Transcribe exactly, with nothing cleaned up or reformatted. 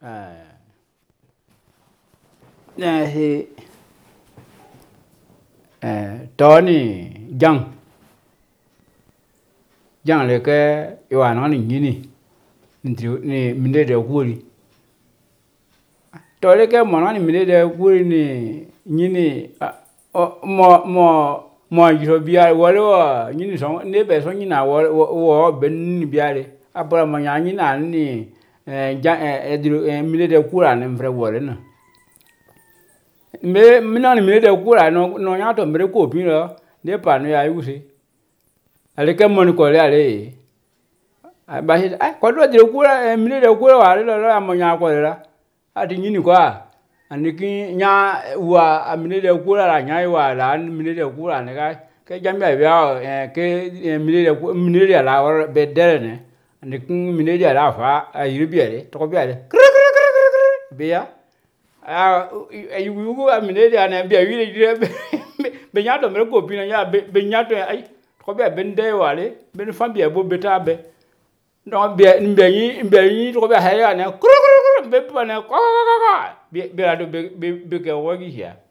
eh na he eh toni jang jang le ke yo na ni ni ni minde de guri to le ke mo na ni minde de guri ni ni mo mo mo yiro bia wo le ni so ne be so ni na wo wo ben ni bia le abra mo nya ni na ni eh jang eh minde de kura ne mfre wo le na me mina ni minde de kura no no nya to mre ko pi lo ne pa no ya yusi ale ke mo ni ko le ale ba hi ai ko do de kura minde de kura wa le lo mo nya ko le ati ni kwa aniki nya wa amine de kura la nya wa la mine de kura ne ga ke jambe bia ke mine de mine de la wa be dere ne aniki mine de la fa ayiri biere to biere bia a yu gu amine de na bia wi de be nya to me ko pi na ya be nya to ai to be be de wa le be fa bia bo beta be no bia mbe yi mbe yi to be ha ya ne be pa ne ko be be be be ke wo gi ya